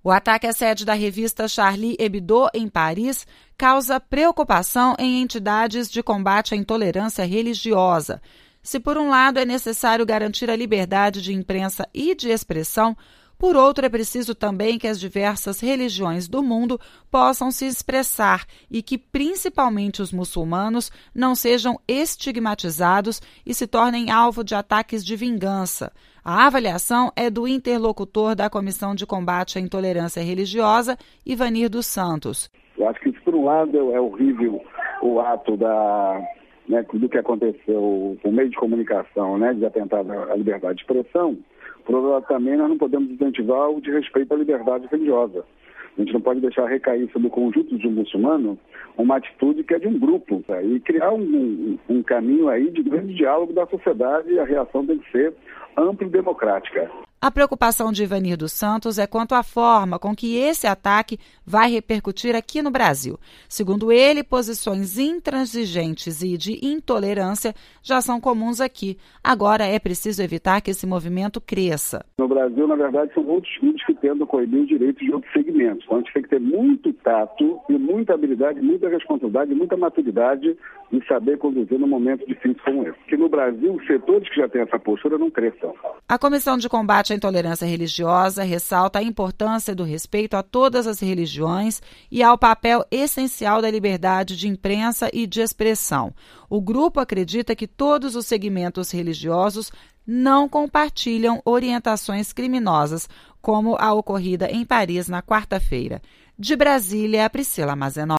O ataque à sede da revista Charlie Hebdo, em Paris, causa preocupação em entidades de combate à intolerância religiosa. Se, por um lado, é necessário garantir a liberdade de imprensa e de expressão, por outro, é preciso também que as diversas religiões do mundo possam se expressar e que, principalmente os muçulmanos, não sejam estigmatizados e se tornem alvo de ataques de vingança. A avaliação é do interlocutor da Comissão de Combate à Intolerância Religiosa, Ivanir dos Santos. Eu acho que, por um lado, é horrível o ato do que aconteceu com o meio de comunicação, de atentar à liberdade de expressão. Por outro lado, também nós não podemos incentivar o desrespeito à liberdade religiosa. A gente não pode deixar recair sobre o conjunto de um muçulmano uma atitude que é de um grupo, e criar um caminho aí de grande diálogo da sociedade, e a reação tem que ser ampla e democrática. A preocupação de Ivanir dos Santos é quanto à forma com que esse ataque vai repercutir aqui no Brasil. Segundo ele, posições intransigentes e de intolerância já são comuns aqui. Agora é preciso evitar que esse movimento cresça. No Brasil, na verdade, são outros grupos que tentam coibir os direitos de outros segmentos. Então, a gente tem que ter muito tato e muita habilidade, muita responsabilidade, muita maturidade em saber conduzir num momento difícil como esse. Que no Brasil, os setores que já têm essa postura não cresçam. A Comissão de Combate à Intolerância Religiosa ressalta a importância do respeito a todas as religiões e ao papel essencial da liberdade de imprensa e de expressão. O grupo acredita que todos os segmentos religiosos não compartilham orientações criminosas, como a ocorrida em Paris na quarta-feira. De Brasília, Priscila Mazenó.